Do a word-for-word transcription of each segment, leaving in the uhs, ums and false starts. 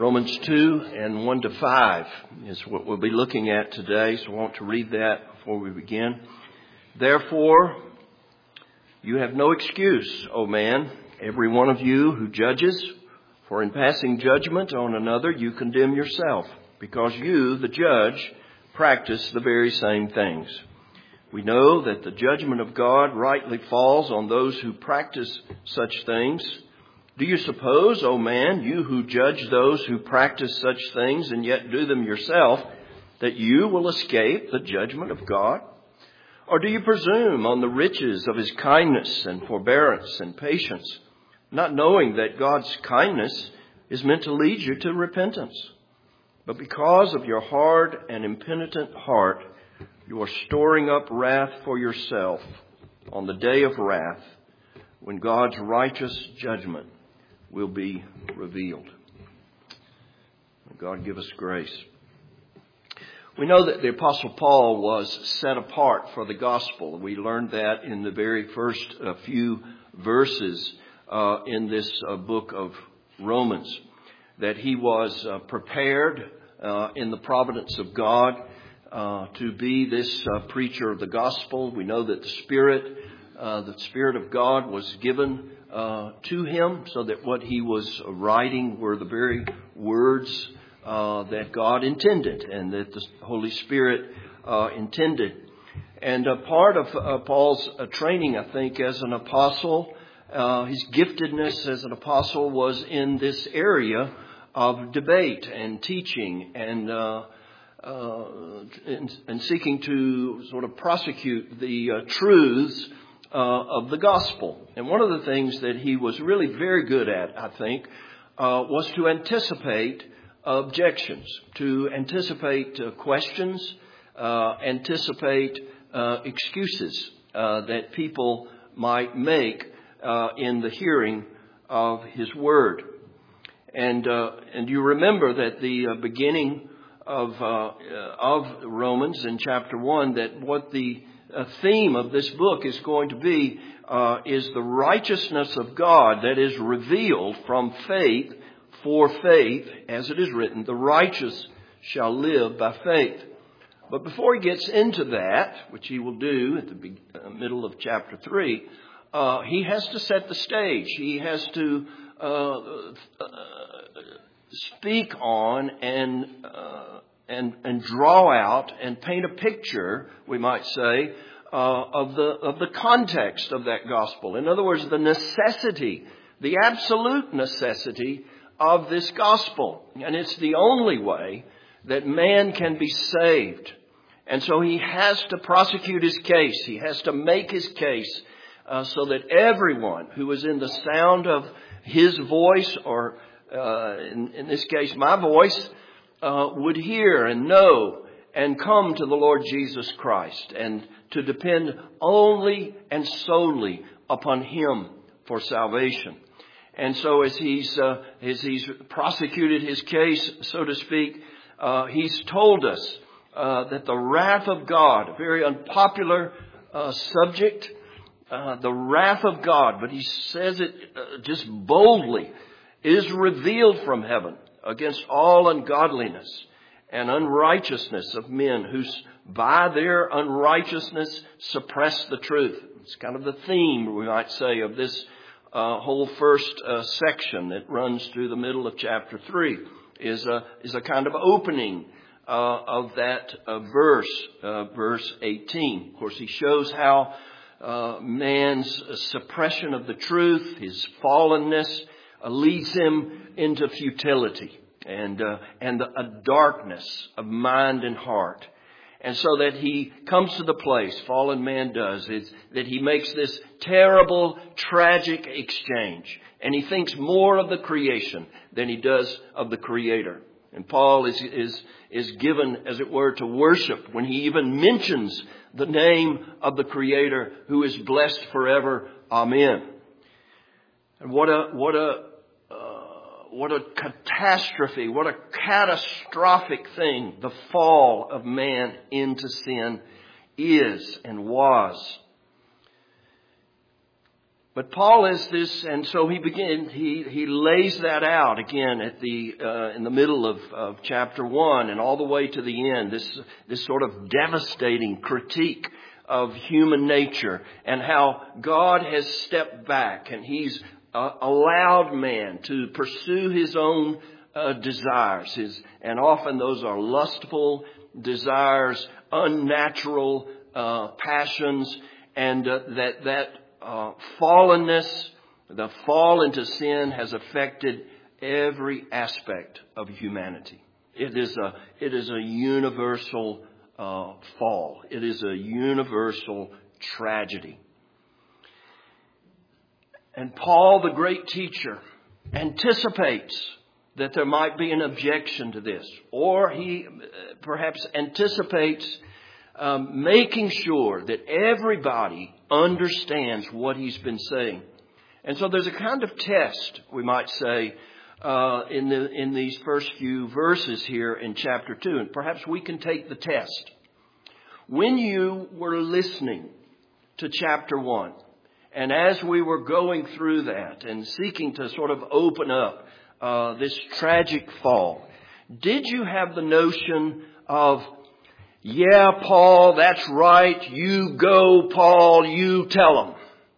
Romans two and one to five is what we'll be looking at today, so I want to read that before we begin. Therefore, you have no excuse, O man, every one of you who judges, for in passing judgment on another you condemn yourself, because you, the judge, practice the very same things. We know that the judgment of God rightly falls on those who practice such things. Do you suppose, O man, you who judge those who practice such things and yet do them yourself, that you will escape the judgment of God? Or do you presume on the riches of his kindness and forbearance and patience, not knowing that God's kindness is meant to lead you to repentance? But because of your hard and impenitent heart, you are storing up wrath for yourself on the day of wrath, when God's righteous judgment will be revealed. May God give us grace. We know that the Apostle Paul was set apart for the gospel. We learned that in the very first uh, few verses uh, in this uh, book of Romans, that he was uh, prepared uh, in the providence of God uh, to be this uh, preacher of the gospel. We know that the Spirit, uh, the Spirit of God was given Uh, to him, so that what he was writing were the very words uh, that God intended and that the Holy Spirit uh, intended. And a part of uh, Paul's uh, training, I think, as an apostle, uh, his giftedness as an apostle was in this area of debate and teaching and uh, uh, and, and seeking to sort of prosecute the uh, truths Uh, of the gospel. And one of the things that he was really very good at, I think, uh, was to anticipate objections, to anticipate uh, questions, uh, anticipate uh, excuses uh, that people might make uh, in the hearing of his word. And uh, and you remember that the uh, beginning of uh, of Romans in chapter one, that what the A theme of this book is going to be uh, is the righteousness of God that is revealed from faith for faith, as it is written, the righteous shall live by faith. But before he gets into that, which he will do at the be- uh, middle of chapter three, uh, he has to set the stage. He has to uh, uh, speak on and uh, And, and draw out and paint a picture, we might say, uh, of the of the context of that gospel. In other words, the necessity, the absolute necessity of this gospel. And it's the only way that man can be saved. And so he has to prosecute his case. He has to make his case uh, so that everyone who is in the sound of his voice, or uh, in, in this case, my voice, Uh, would hear and know and come to the Lord Jesus Christ and to depend only and solely upon him for salvation. And so as he's uh, as he's prosecuted his case, so to speak, uh, he's told us uh, that the wrath of God, a very unpopular uh, subject, uh, the wrath of God, but he says it uh, just boldly, is revealed from heaven against all ungodliness and unrighteousness of men who by their unrighteousness suppress the truth. It's kind of the theme, we might say, of this uh, whole first uh, section that runs through the middle of chapter three, is a, is a kind of opening uh, of that uh, verse, uh, verse eighteen. Of course, he shows how uh, man's suppression of the truth, his fallenness, uh, leads him into futility and uh, and a darkness of mind and heart. And so that he comes to the place, fallen man does, is that he makes this terrible, tragic exchange. And he thinks more of the creation than he does of the Creator. And Paul is is is given, as it were, to worship when he even mentions the name of the Creator, who is blessed forever. Amen. And what a what a What a catastrophe, what a catastrophic thing the fall of man into sin is and was. But Paul is this, and so he begins, he, he lays that out again at the, uh, in the middle of, of chapter one and all the way to the end. This, this sort of devastating critique of human nature and how God has stepped back and He's uh, allowed man to pursue his own uh, desires. His, and often those are lustful desires, unnatural uh, passions, and uh, that, that Uh, fallenness, the fall into sin has affected every aspect of humanity. It is a, it is a universal uh, fall. It is a universal tragedy. And Paul, the great teacher, anticipates that there might be an objection to this, or he perhaps anticipates Um, making sure that everybody understands what he's been saying. And so there's a kind of test, we might say, uh, in the in these first few verses here in chapter two. And perhaps we can take the test. When you were listening to chapter one, and as we were going through that and seeking to sort of open up uh, this tragic fall, did you have the notion of, yeah, Paul, that's right. You go, Paul, you tell them?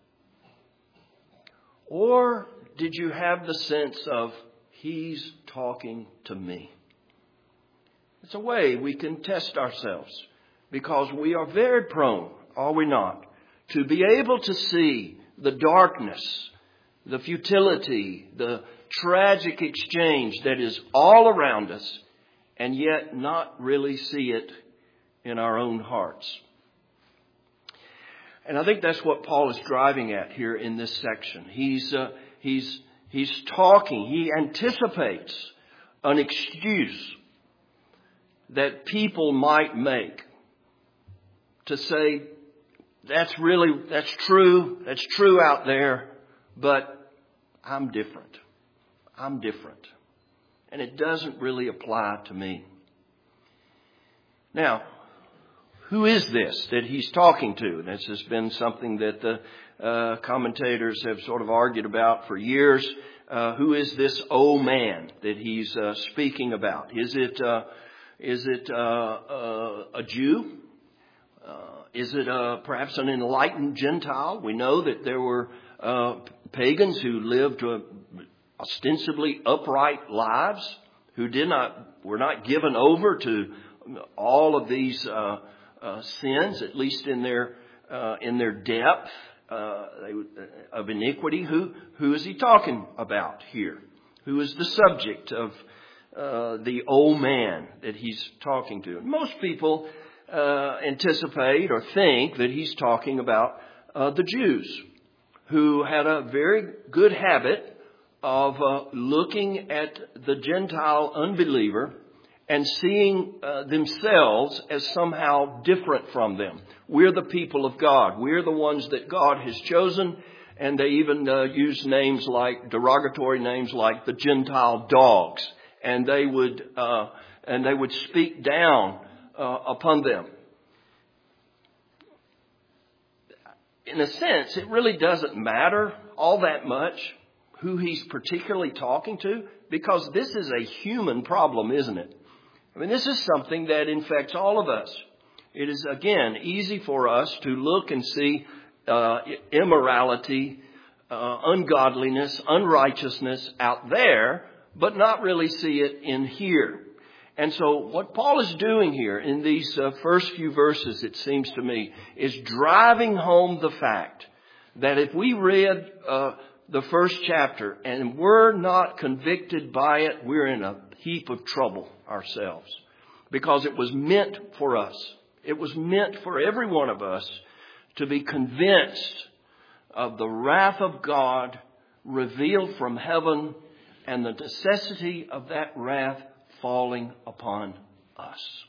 Or did you have the sense of, he's talking to me? It's a way we can test ourselves, because we are very prone, are we not, to be able to see the darkness, the futility, the tragic exchange that is all around us, and yet not really see it in our own hearts. And I think that's what Paul is driving at here in this section. He's uh, he's he's talking. He anticipates an excuse that people might make to say, that's really, that's true. That's true out there, but I'm different. I'm different. And it doesn't really apply to me. Now, who is this that he's talking to? This has been something that the uh, commentators have sort of argued about for years. Uh, who is this old man that he's uh, speaking about? Is it uh, is it uh, uh, a Jew? Uh, is it uh, perhaps an enlightened Gentile? We know that there were uh, pagans who lived uh, ostensibly upright lives, who did not were not given over to all of these Uh, Uh, sins, at least in their uh, in their depth uh, they, uh, of iniquity. Who who is he talking about here? Who is the subject of uh, the old man that he's talking to? Most people uh, anticipate or think that he's talking about uh, the Jews, who had a very good habit of uh, looking at the Gentile unbeliever and seeing uh, themselves as somehow different from them. We're the people of God. We're the ones that God has chosen. And they even uh, use names like, derogatory names like the Gentile dogs. And they would, uh, and they would speak down uh, upon them. In a sense, it really doesn't matter all that much who he's particularly talking to, because this is a human problem, isn't it? I mean, this is something that infects all of us. It is, again, easy for us to look and see uh, immorality, uh, ungodliness, unrighteousness out there, but not really see it in here. And so what Paul is doing here in these uh, first few verses, it seems to me, is driving home the fact that if we read uh, the first chapter and we're not convicted by it, we're in a heap of trouble ourselves, because it was meant for us. It was meant for every one of us to be convinced of the wrath of God revealed from heaven and the necessity of that wrath falling upon us.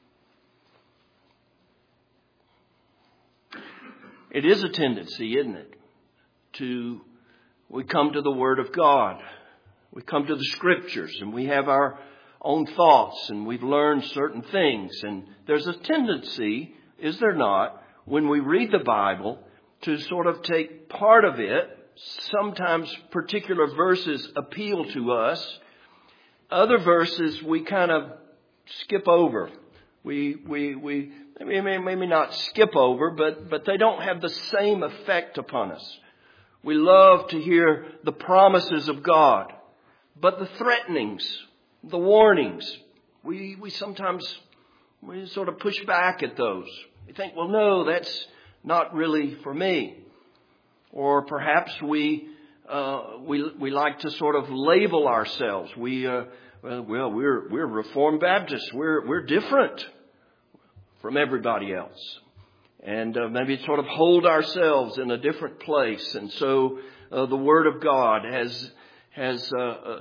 It is a tendency, isn't it, to, we come to the Word of God. We come to the Scriptures and we have our own thoughts and we've learned certain things. And there's a tendency, is there not, when we read the Bible, to sort of take part of it. Sometimes particular verses appeal to us. Other verses we kind of skip over. We, we, we, maybe, maybe not skip over, but, but they don't have the same effect upon us. We love to hear the promises of God, but the threatenings, the warnings, we, we sometimes, we sort of push back at those. We think, well, no, that's not really for me. Or perhaps we, uh, we, we like to sort of label ourselves. We, uh, well, we're, we're Reformed Baptists. We're, we're different from everybody else. And uh, maybe sort of hold ourselves in a different place. And so uh, the Word of God has, has uh, uh,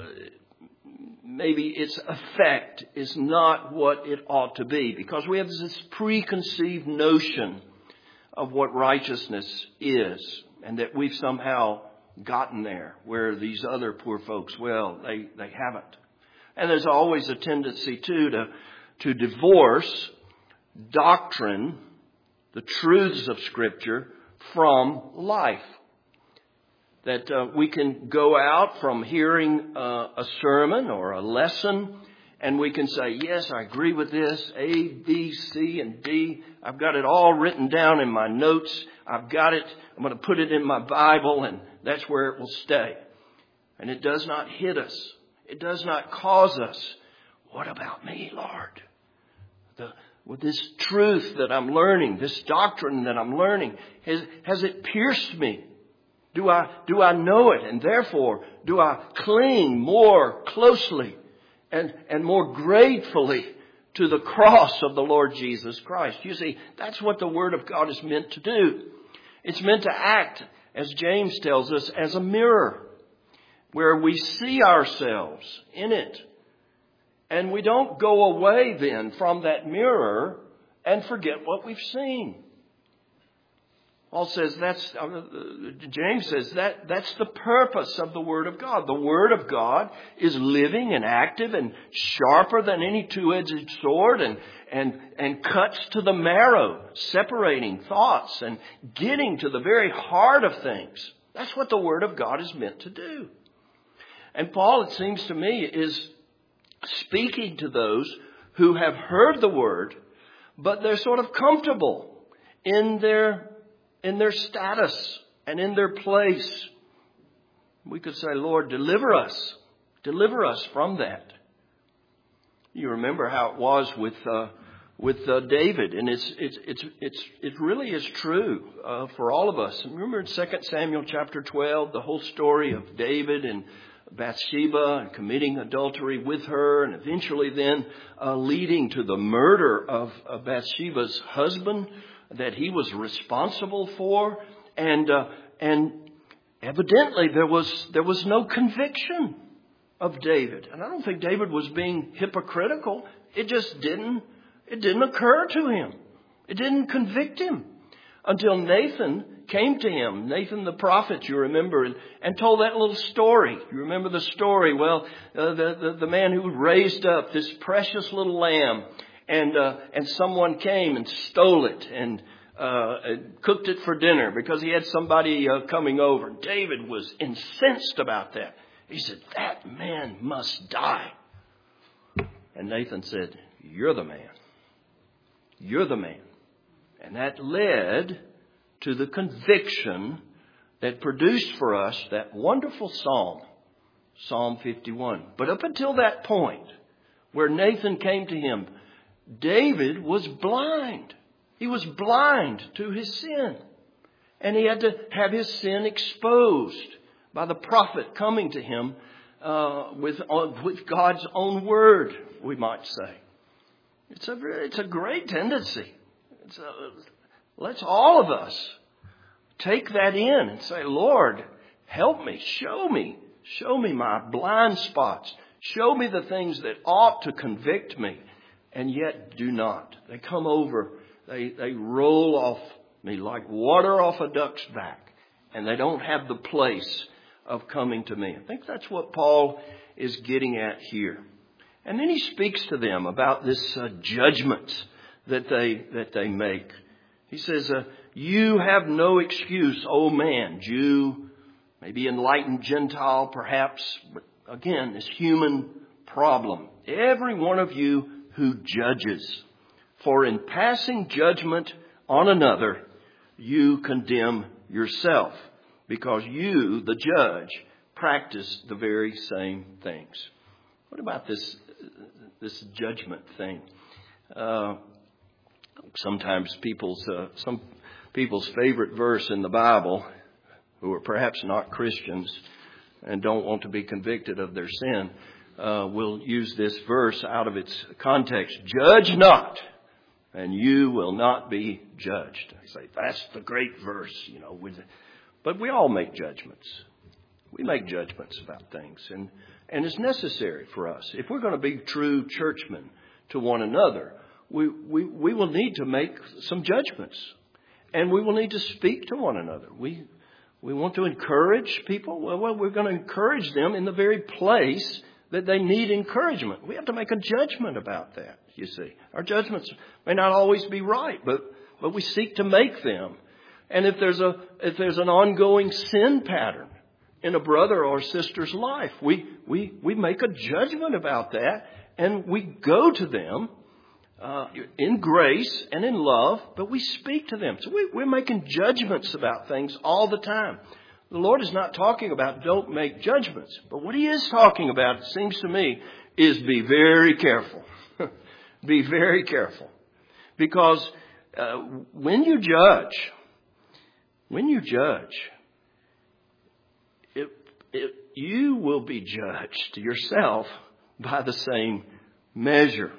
maybe its effect is not what it ought to be. Because we have this preconceived notion of what righteousness is. And that we've somehow gotten there. Where these other poor folks, well, they, they haven't. And there's always a tendency, too, to, to divorce doctrine, the truths of Scripture, from life. That uh, we can go out from hearing uh, a sermon or a lesson, and we can say, yes, I agree with this, A, B, C, and D. I've got it all written down in my notes. I've got it. I'm going to put it in my Bible, and that's where it will stay. And it does not hit us. It does not cause us, what about me, Lord? The, with this truth that I'm learning, this doctrine that I'm learning, has, has it pierced me? Do I, do I know it? And therefore, do I cling more closely and, and more gratefully to the cross of the Lord Jesus Christ? You see, that's what the Word of God is meant to do. It's meant to act, as James tells us, as a mirror, where we see ourselves in it. And we don't go away then from that mirror and forget what we've seen. Paul says that's, uh, James says that that's the purpose of the Word of God. The Word of God is living and active and sharper than any two-edged sword and, and, and cuts to the marrow, separating thoughts and getting to the very heart of things. That's what the Word of God is meant to do. And Paul, it seems to me, is speaking to those who have heard the Word, but they're sort of comfortable in their in their status and in their place. We could say, Lord, deliver us. Deliver us from that. You remember how it was with uh, with uh, David, and it's it's it's it's it really is true uh, for all of us. Remember in Second Samuel chapter twelve, the whole story of David and Bathsheba and committing adultery with her, and eventually then uh, leading to the murder of uh, Bathsheba's husband that he was responsible for, and uh, and evidently there was there was no conviction of David, and I don't think David was being hypocritical. It just didn't it didn't occur to him. It didn't convict him until Nathan came to him, Nathan the prophet, you remember, and, and told that little story. You remember the story? Well, uh, the, the the man who raised up this precious little lamb. And uh, and someone came and stole it and uh, cooked it for dinner because he had somebody uh, coming over. David was incensed about that. He said, that man must die. And Nathan said, you're the man. You're the man. And that led to the conviction that produced for us that wonderful psalm, Psalm fifty-one. But up until that point where Nathan came to him, David was blind. He was blind to his sin. And he had to have his sin exposed by the prophet coming to him uh, with, uh, with God's own word, we might say. It's a, it's a great tendency. It's a, let's all of us take that in and say, Lord, help me, show me, show me my blind spots. Show me the things that ought to convict me. And yet do not. They come over, they, they roll off me like water off a duck's back. And they don't have the place of coming to me. I think that's what Paul is getting at here. And then he speaks to them about this uh, judgment that they that they make. He says, uh, you have no excuse, O man, Jew, maybe enlightened Gentile perhaps, but again, this human problem. Every one of you who judges, for in passing judgment on another, you condemn yourself, because you, the judge, practice the very same things. What about this this judgment thing? Uh, sometimes people's uh, some people's favorite verse in the Bible, who are perhaps not Christians and don't want to be convicted of their sin, uh, will use this verse out of its context. Judge not, and you will not be judged. I say, that's the great verse, you know. With, but we all make judgments. We make judgments about things, and, and it's necessary for us. If we're going to be true churchmen to one another, we, we, we will need to make some judgments, and we will need to speak to one another. We we want to encourage people. Well, well, we're going to encourage them in the very place that they need encouragement. We have to make a judgment about that, you see. Our judgments may not always be right, but, but we seek to make them. And if there's a if there's an ongoing sin pattern in a brother or sister's life, we, we, we make a judgment about that, and we go to them uh, in grace and in love, but we speak to them. So we, we're making judgments about things all the time. The Lord is not talking about don't make judgments, but what He is talking about, it seems to me, is be very careful. Be very careful. Because uh, when you judge, when you judge, It, it, you will be judged yourself by the same measure.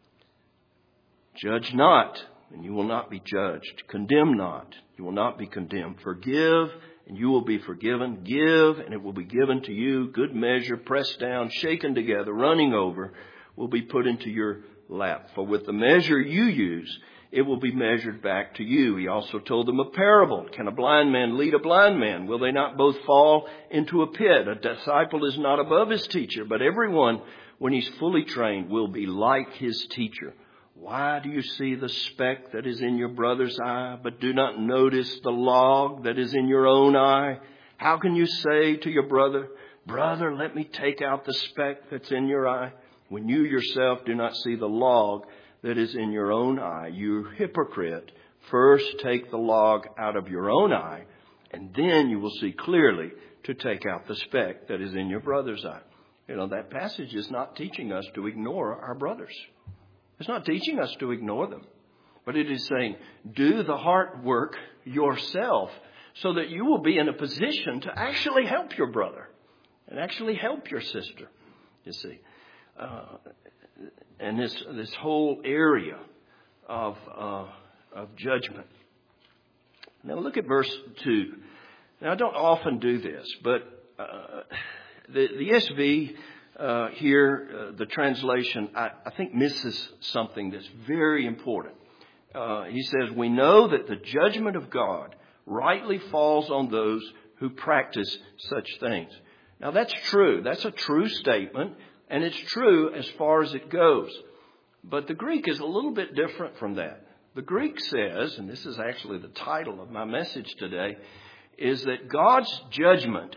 Judge not, and you will not be judged. Condemn not, you will not be condemned. Forgive, and you will be forgiven. Give, and it will be given to you. Good measure, pressed down, shaken together, running over, will be put into your lap. For with the measure you use, it will be measured back to you. He also told them a parable. Can a blind man lead a blind man? Will they not both fall into a pit? A disciple is not above his teacher, but everyone, when he's fully trained, will be like his teacher. Why do you see the speck that is in your brother's eye, but do not notice the log that is in your own eye? How can you say to your brother, brother, let me take out the speck that's in your eye, when you yourself do not see the log that is in your own eye? You hypocrite, first take the log out of your own eye, and then you will see clearly to take out the speck that is in your brother's eye. You know, that passage is not teaching us to ignore our brothers. It's not teaching us to ignore them. But it is saying, do the heart work yourself so that you will be in a position to actually help your brother and actually help your sister, you see. Uh, and this this whole area of uh, of judgment. Now look at verse two. Now I don't often do this, but uh, the the E S V uh, here, uh, the translation, I, I think misses something that's very important. Uh, he says, "We know that the judgment of God rightly falls on those who practice such things." Now that's true. That's a true statement. And it's true as far as it goes. But the Greek is a little bit different from that. The Greek says, and this is actually the title of my message today, is that God's judgment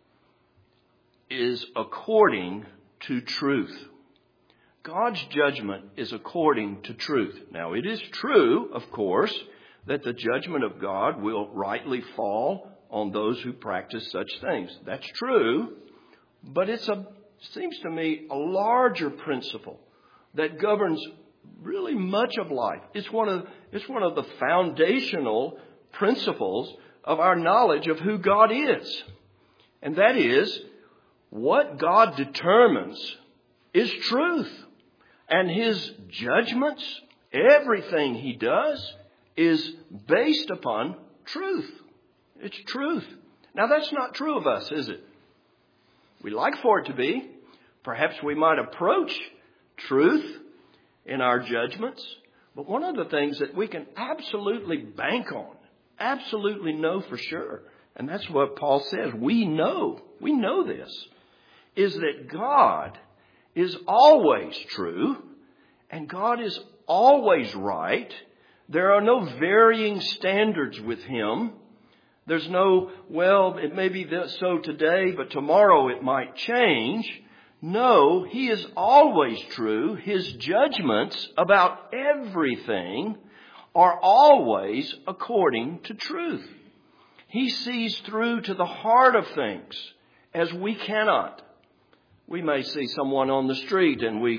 is according to truth. God's judgment is according to truth. Now, it is true, of course, that the judgment of God will rightly fall on those who practice such things. That's true, but it's a seems to me a larger principle that governs really much of life. It's one of, it's one of the foundational principles of our knowledge of who God is. And that is, what God determines is truth. And His judgments, everything He does, is based upon truth. It's truth. Now that's not true of us, is it? We like for it to be. Perhaps we might approach truth in our judgments. But one of the things that we can absolutely bank on, absolutely know for sure, and that's what Paul says, we know, we know this, is that God is always true and God is always right. There are no varying standards with Him. There's no, well, it may be so today, but tomorrow it might change. No, He is always true. His judgments about everything are always according to truth. He sees through to the heart of things as we cannot. We may see someone on the street and we,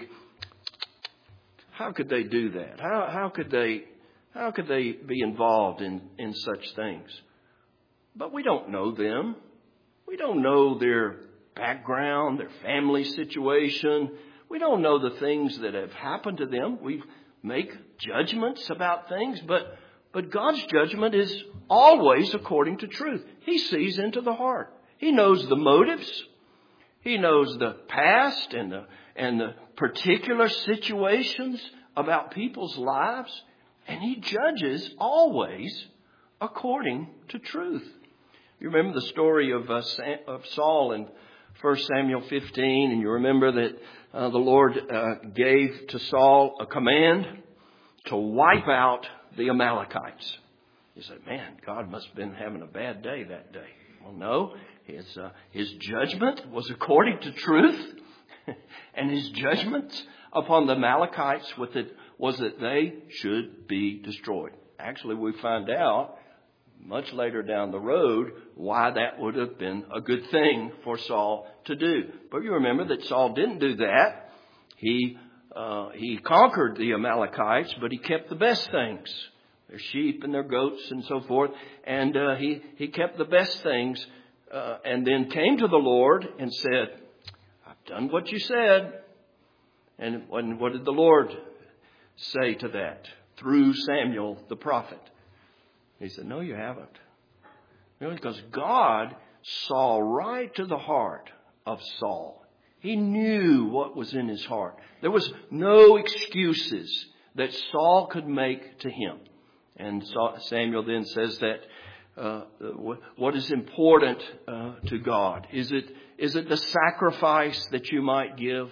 how could they do that? How, how could they, how could they be involved in, in such things? But we don't know them. We don't know their background, their family situation. We don't know the things that have happened to them. We make judgments about things, but, but God's judgment is always according to truth. He sees into the heart. He knows the motives. He knows the past and the, and the particular situations about people's lives. And He judges always according to truth. You remember the story of, uh, Sam, of Saul in First Samuel fifteen, and you remember that uh, the Lord uh, gave to Saul a command to wipe out the Amalekites. You say, man, God must have been having a bad day that day. Well, no, his, uh, his judgment was according to truth, and His judgment upon the Amalekites was that, was that they should be destroyed. Actually, we find out much later down the road why that would have been a good thing for Saul to do. But you remember that Saul didn't do that. He uh, he conquered the Amalekites, but he kept the best things, their sheep and their goats and so forth. And uh, he, he kept the best things uh, and then came to the Lord and said, I've done what you said. And what did the Lord say to that through Samuel the prophet? He said, no, you haven't. You know, because God saw right to the heart of Saul. He knew what was in his heart. There was no excuses that Saul could make to him. And Samuel then says that uh, what is important uh, to God? Is it is it the sacrifice that you might give?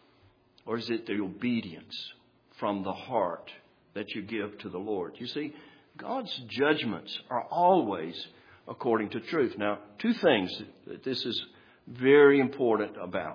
Or is it the obedience from the heart that you give to the Lord? You see, God's judgments are always according to truth. Now, two things that this is very important about.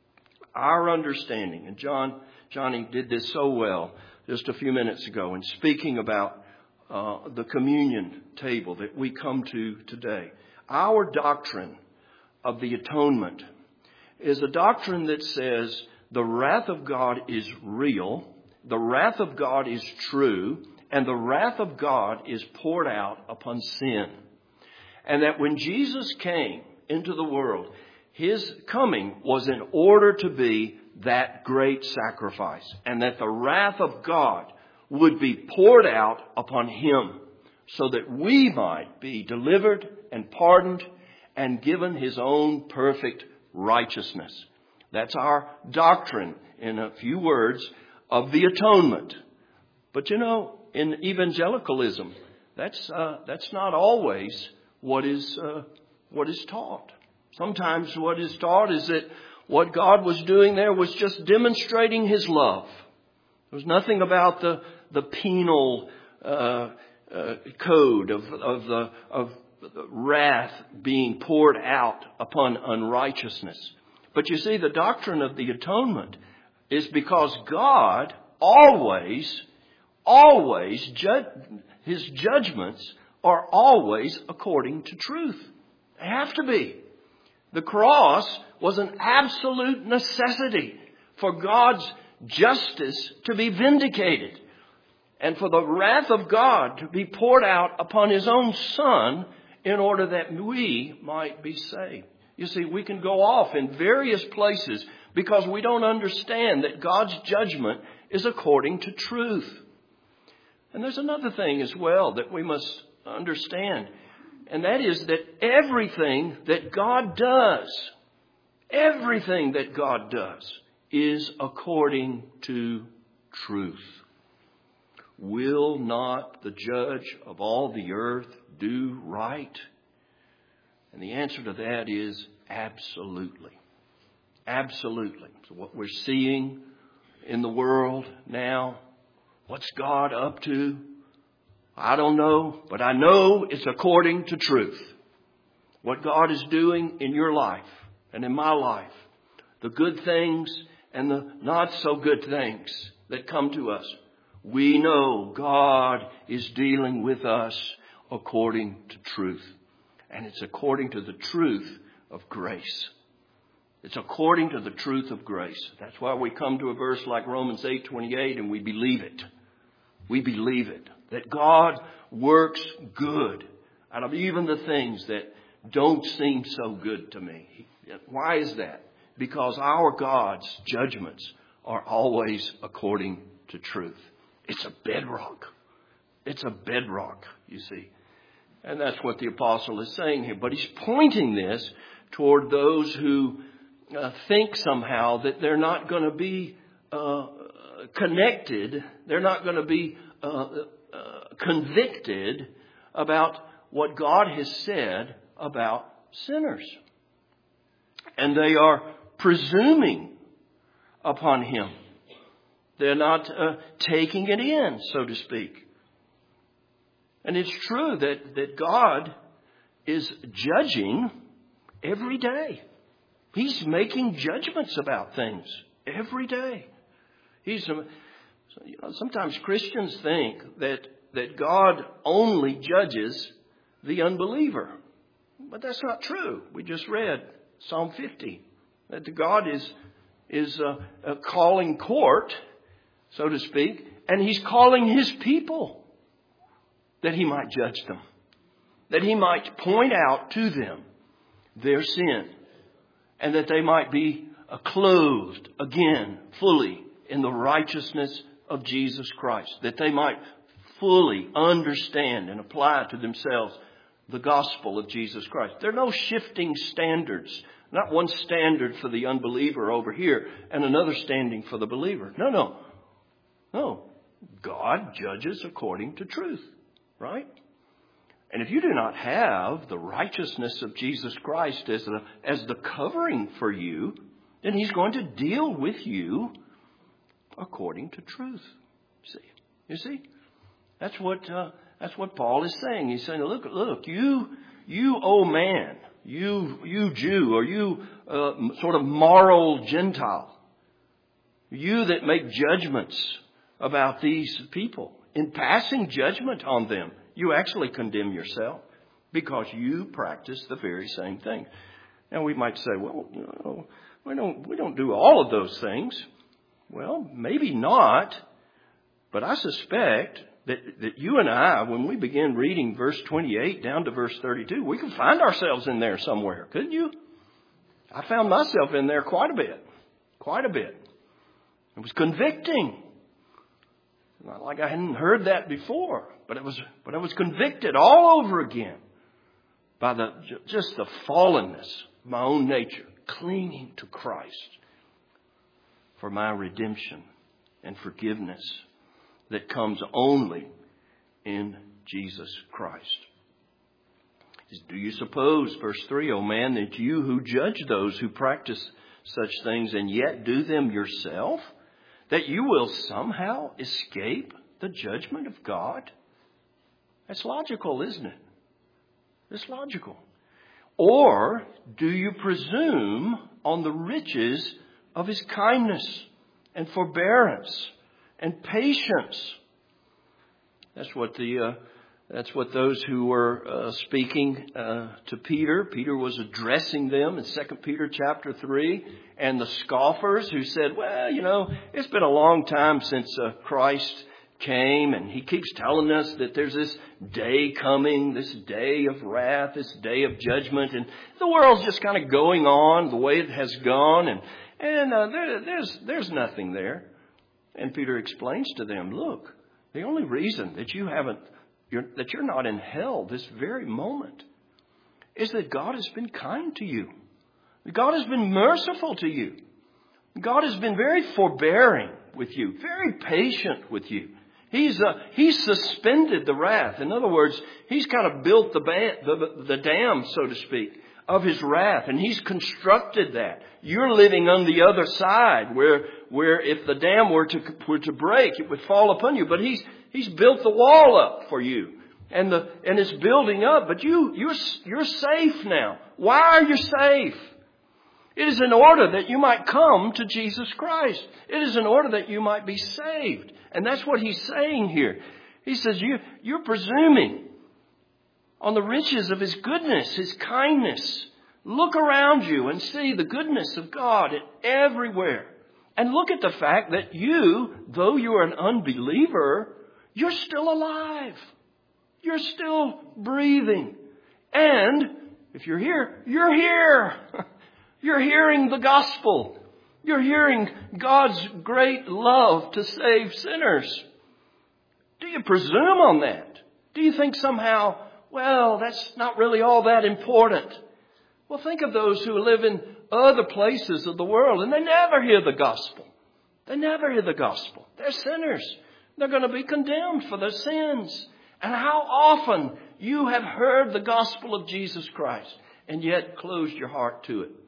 Our understanding, and John, Johnny did this so well just a few minutes ago in speaking about uh, the communion table that we come to today. Our doctrine of the atonement is a doctrine that says the wrath of God is real, the wrath of God is true, and the wrath of God is poured out upon sin. And that when Jesus came into the world, His coming was in order to be that great sacrifice. And that the wrath of God would be poured out upon Him so that we might be delivered and pardoned and given His own perfect righteousness. That's our doctrine, in a few words, of the atonement. But you know, in evangelicalism, that's uh, that's not always what is uh, what is taught. Sometimes what is taught is that what God was doing there was just demonstrating His love. There was nothing about the the penal uh, uh, code of of the of the wrath being poured out upon unrighteousness. But you see, the doctrine of the atonement is because God always, always, ju- His judgments are always according to truth. They have to be. The cross was an absolute necessity for God's justice to be vindicated and for the wrath of God to be poured out upon His own Son in order that we might be saved. You see, we can go off in various places because we don't understand that God's judgment is according to truth. And there's another thing as well that we must understand, and that is that everything that God does, everything that God does is according to truth. Will not the judge of all the earth do right? And the answer to that is absolutely. Absolutely. So what we're seeing in the world now, what's God up to? I don't know, but I know it's according to truth. What God is doing in your life and in my life, the good things and the not so good things that come to us, we know God is dealing with us according to truth. And it's according to the truth of grace. It's according to the truth of grace. That's why we come to a verse like Romans eight twenty-eight and we believe it. We believe it. That God works good out of even the things that don't seem so good to me. Why is that? Because our God's judgments are always according to truth. It's a bedrock. It's a bedrock, you see. And that's what the apostle is saying here. But he's pointing this toward those who uh, think somehow that they're not going to be uh, connected. They're not going to be uh, uh, convicted about what God has said about sinners. And they are presuming upon him. They're not uh, taking it in, so to speak. And it's true that, that God is judging every day. He's making judgments about things every day. He's, you know, sometimes Christians think that, that God only judges the unbeliever. But that's not true. We just read Psalm fifty. That the God is, is uh, uh, calling court, so to speak, and he's calling his people that he might judge them. That he might point out to them their sin. And that they might be uh, clothed again fully in the righteousness of Jesus Christ. That they might fully understand and apply to themselves the gospel of Jesus Christ. There are no shifting standards. Not one standard for the unbeliever over here and another standing for the believer. No, no. No. God judges according to truth. Right? And if you do not have the righteousness of Jesus Christ as the, as the covering for you, then he's going to deal with you according to truth. See? You see? That's what uh, that's what Paul is saying. He's saying, look, look, you, you, oh man, you, you Jew, or you uh, sort of moral Gentile, you that make judgments about these people, in passing judgment on them, you actually condemn yourself because you practice the very same thing. Now we might say, well, you know, we don't we don't do all of those things. Well, maybe not, but I suspect that, that you and I, when we begin reading verse twenty-eight down to verse thirty-two, we can find ourselves in there somewhere, couldn't you? I found myself in there quite a bit, quite a bit. It was convicting. Not like I hadn't heard that before, but it was, but I was convicted all over again by the just the fallenness of my own nature, clinging to Christ for my redemption and forgiveness that comes only in Jesus Christ. Do you suppose, verse three, O man, that you who judge those who practice such things and yet do them yourself, that you will somehow escape the judgment of God? That's logical, isn't it? It's logical. Or do you presume on the riches of his kindness and forbearance and patience? That's what the uh, that's what those who were uh, speaking uh, to Peter. Peter was addressing them in Second Peter chapter three, and the scoffers who said, "Well, you know, it's been a long time since uh, Christ came, and he keeps telling us that there's this day coming, this day of wrath, this day of judgment, and the world's just kind of going on the way it has gone, and and uh, there, there's there's nothing there." And Peter explains to them, "Look, the only reason that you haven't You're, that you're not in hell this very moment is that God has been kind to you. God has been merciful to you. God has been very forbearing with you, very patient with you. He's uh, he's suspended the wrath. In other words, he's kind of built the, ban- the the dam, so to speak, of his wrath, and he's constructed that. You're living on the other side, where where if the dam were to were to break, it would fall upon you. But he's He's built the wall up for you. And the, and it's building up, but you, you're, you're safe now. Why are you safe? It is in order that you might come to Jesus Christ. It is in order that you might be saved. And that's what he's saying here. He says, you, you're presuming on the riches of his goodness, his kindness. Look around you and see the goodness of God everywhere. And look at the fact that you, though you're an unbeliever, you're still alive. You're still breathing. And if you're here, you're here. You're hearing the gospel. You're hearing God's great love to save sinners. Do you presume on that? Do you think somehow, well, that's not really all that important? Well, think of those who live in other places of the world and they never hear the gospel. They never hear the gospel. They're sinners. They're going to be condemned for their sins. And how often you have heard the gospel of Jesus Christ and yet closed your heart to it.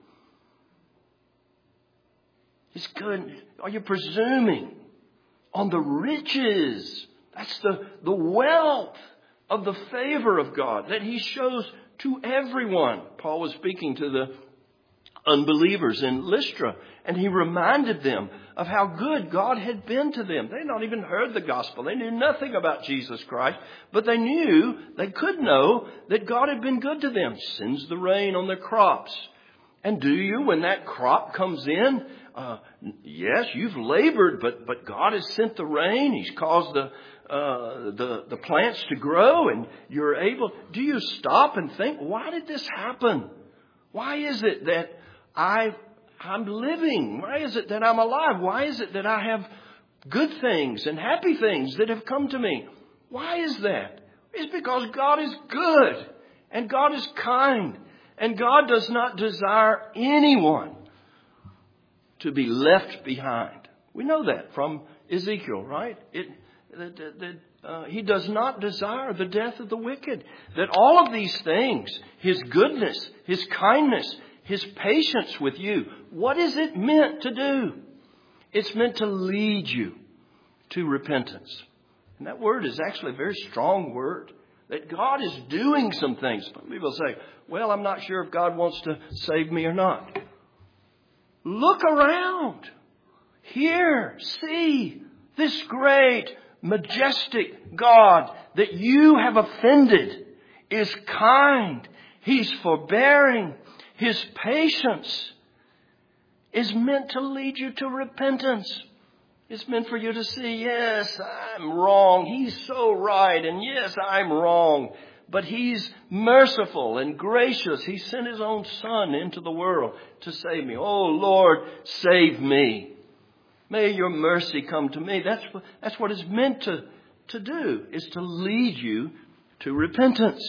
It's good. Are you presuming on the riches? That's the, the wealth of the favor of God that he shows to everyone. Paul was speaking to the unbelievers in Lystra, and he reminded them of how good God had been to them. They had not even heard the gospel. They knew nothing about Jesus Christ, but they knew, they could know that God had been good to them. Sends the rain on their crops. And do you, when that crop comes in, uh, yes, you've labored, but, but God has sent the rain. He's caused the, uh, the, the plants to grow, and you're able. Do you stop and think, why did this happen? Why is it that I, I'm living? Why is it that I'm alive? Why is it that I have good things and happy things that have come to me? Why is that? It's because God is good and God is kind and God does not desire anyone to be left behind. We know that from Ezekiel, right? It, that, that, that, uh, he does not desire the death of the wicked. That all of these things, his goodness, his kindness, his patience with you, what is it meant to do? It's meant to lead you to repentance. And that word is actually a very strong word. That God is doing some things. Some people say, well, I'm not sure if God wants to save me or not. Look around. Hear, see this great, majestic God that you have offended is kind. He's forbearing. His patience is meant to lead you to repentance. It's meant for you to see, yes, I'm wrong. He's so right. And yes, I'm wrong. But he's merciful and gracious. He sent his own son into the world to save me. Oh, Lord, save me. May your mercy come to me. That's what, that's what it's meant to, to do, is to lead you to repentance.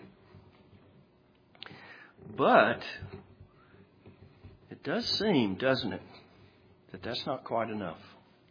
But it does seem, doesn't it, that that's not quite enough.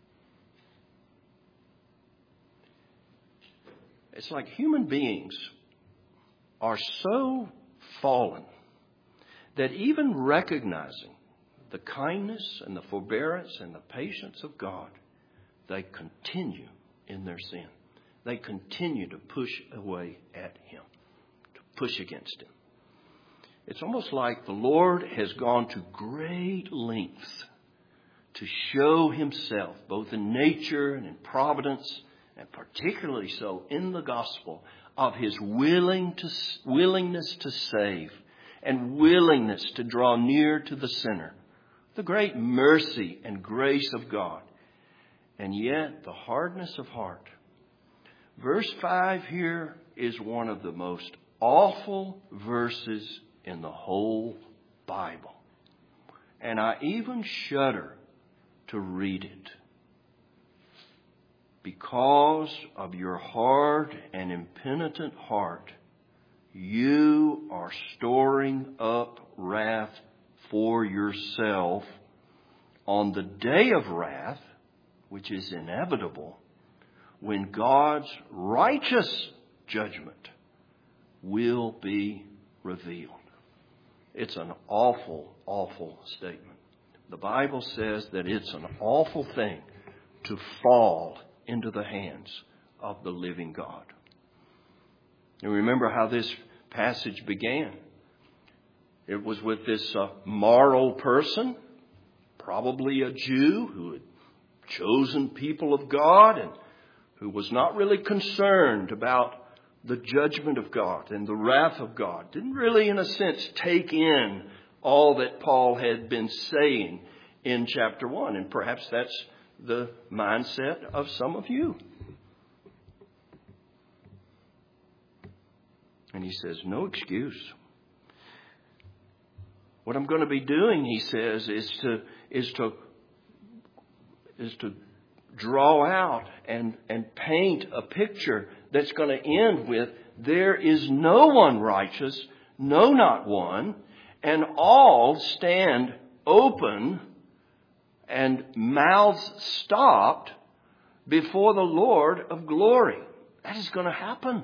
It's like human beings are so fallen that even recognizing the kindness and the forbearance and the patience of God, they continue in their sin. They continue to push away at him, to push against him. It's almost like the Lord has gone to great lengths to show himself, both in nature and in providence, and particularly so in the gospel, of his willing to, willingness to save and willingness to draw near to the sinner. The great mercy and grace of God. And yet the hardness of heart. Verse five here is one of the most awful verses in the whole Bible. And I even shudder to read it. Because of your hard and impenitent heart, you are storing up wrath for yourself on the day of wrath, which is inevitable, when God's righteous judgment will be revealed. It's an awful, awful statement. The Bible says that it's an awful thing to fall into the hands of the living God. And remember how this passage began. It was with this uh, moral person, probably a Jew who had chosen people of God and who was not really concerned about the judgment of God and the wrath of God. Didn't really, in a sense, take in all that Paul had been saying in chapter one. And perhaps that's the mindset of some of you. And he says, no excuse. What I'm going to be doing, he says, is to is to is to draw out and, and paint a picture that's going to end with, there is no one righteous, no, not one, and all stand open and mouths stopped before the Lord of glory. That is going to happen.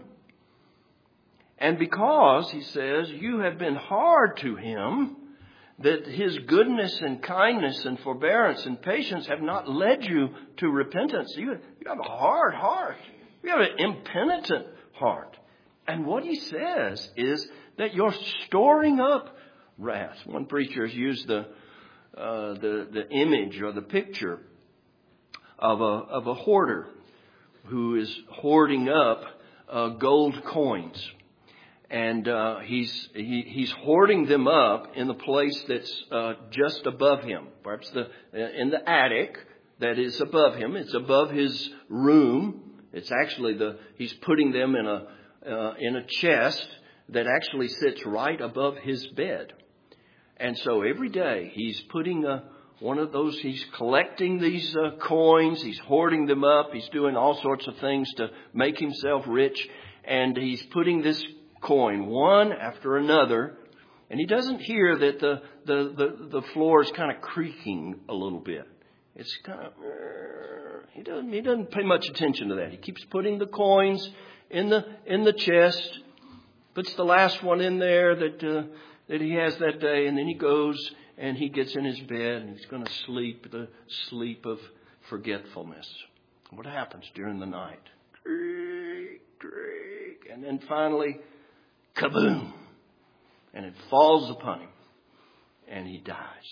And because, he says, you have been hard to him, that his goodness and kindness and forbearance and patience have not led you to repentance. You, you have a hard heart. You have an impenitent heart. And what he says is that you're storing up wrath. One preacher has used the uh, the the image or the picture of a of a hoarder who is hoarding up uh, gold coins. And uh, he's he, he's hoarding them up in the place that's uh, just above him, perhaps the in the attic that is above him. It's above his room. It's actually the he's putting them in a uh, in a chest that actually sits right above his bed. And so every day he's putting a, one of those. He's collecting these uh, coins. He's hoarding them up. He's doing all sorts of things to make himself rich, and he's putting this coin one after another, and he doesn't hear that the the the, the floor is kind of creaking a little bit. It's kind of he doesn't he doesn't pay much attention to that. He keeps putting the coins in the in the chest, puts the last one in there that uh, that he has that day, and then he goes and he gets in his bed and he's going to sleep the sleep of forgetfulness. What happens during the night? Creak, creak, and then finally, kaboom! And it falls upon him. And he dies.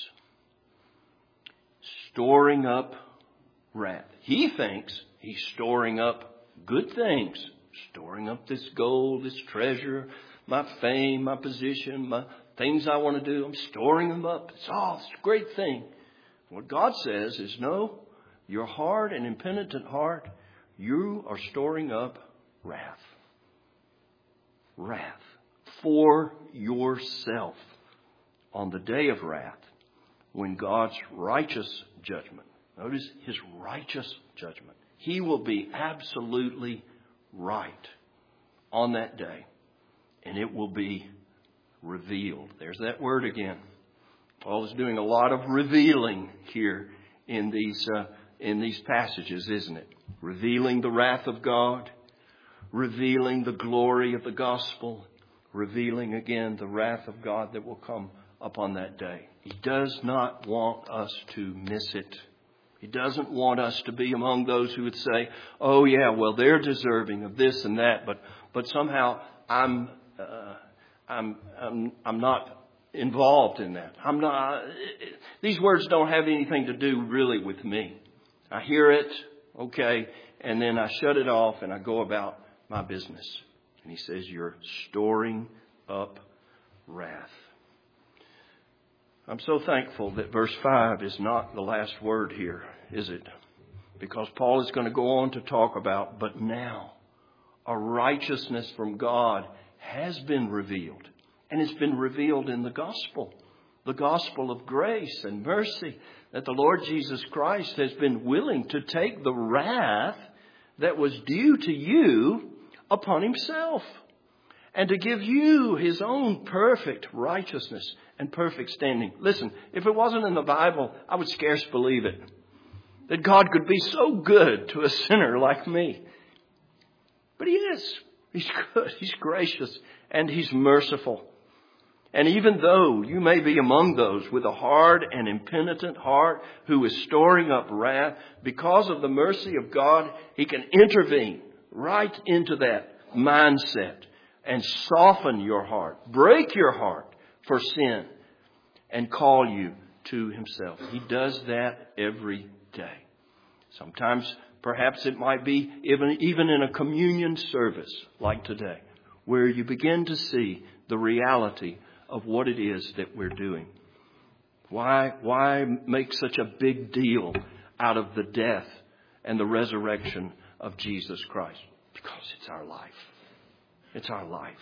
Storing up wrath. He thinks he's storing up good things. Storing up this gold, this treasure, my fame, my position, my things I want to do. I'm storing them up. It's all it's a great thing. What God says is, no, your hard and impenitent heart, you are storing up wrath. Wrath. For yourself on the day of wrath, when God's righteous judgment, notice his righteous judgment, he will be absolutely right on that day, and it will be revealed. There's that word again. Paul is doing a lot of revealing here in these uh, in these passages, isn't it? Revealing the wrath of God, revealing the glory of the gospel, revealing again the wrath of God that will come upon that day. He does not want us to miss it. He doesn't want us to be among those who would say, oh yeah, well, they're deserving of this and that, but but somehow I'm uh, I'm I'm I'm not involved in that. I'm not. These words don't have anything to do really with me. I hear it, okay, and then I shut it off and I go about my business. And he says, you're storing up wrath. I'm so thankful that verse five is not the last word here, is it? Because Paul is going to go on to talk about, but now a righteousness from God has been revealed. And it's been revealed in the gospel. The gospel of grace and mercy, that the Lord Jesus Christ has been willing to take the wrath that was due to you upon himself, and to give you his own perfect righteousness and perfect standing. Listen, if it wasn't in the Bible, I would scarce believe it, that God could be so good to a sinner like me. But he is. He's good. He's gracious. And he's merciful. And even though you may be among those with a hard and impenitent heart who is storing up wrath, because of the mercy of God, he can intervene right into that mindset and soften your heart, break your heart for sin, and call you to Himself. He does that every day. Sometimes, perhaps it might be even, even in a communion service like today, where you begin to see the reality of what it is that we're doing. Why, why make such a big deal out of the death and the resurrection of Jesus Christ? Because it's our life. It's our life.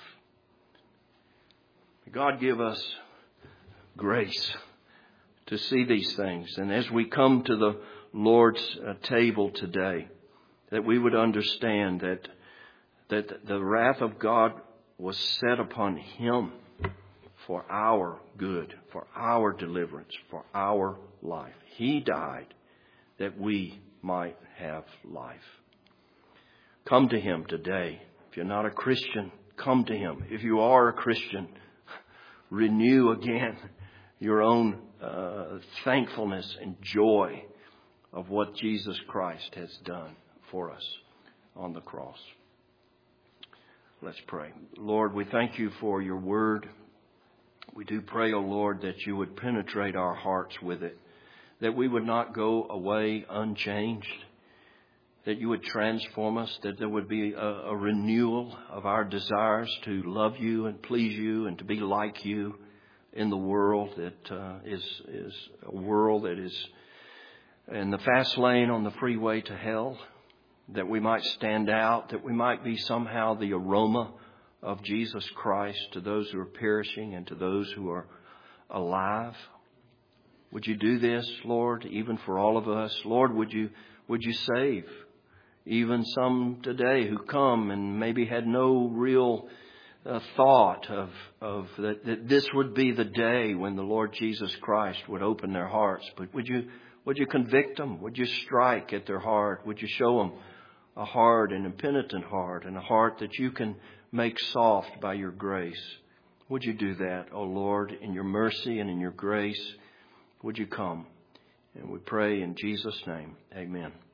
God give us grace to see these things. And as we come to the Lord's uh, table today, that we would understand that, that the wrath of God was set upon Him for our good, for our deliverance, for our life. He died that we might have life. Come to Him today. If you're not a Christian, come to Him. If you are a Christian, renew again your own uh, thankfulness and joy of what Jesus Christ has done for us on the cross. Let's pray. Lord, we thank You for Your word. We do pray, O Lord, that You would penetrate our hearts with it, that we would not go away unchanged, that You would transform us, that there would be a, a renewal of our desires to love You and please You and to be like You in the world that uh, is is a world that is in the fast lane on the freeway to hell, that we might stand out, that we might be somehow the aroma of Jesus Christ to those who are perishing and to those who are alive. Would You do this, Lord, even for all of us? Lord, would You would You save even some today who come and maybe had no real uh, thought of, of that, that this would be the day when the Lord Jesus Christ would open their hearts. But would you, would you convict them? Would You strike at their heart? Would You show them a hard and impenitent heart and a heart that You can make soft by Your grace? Would You do that, O Lord, in Your mercy and in Your grace? Would You come? And we pray in Jesus' name. Amen.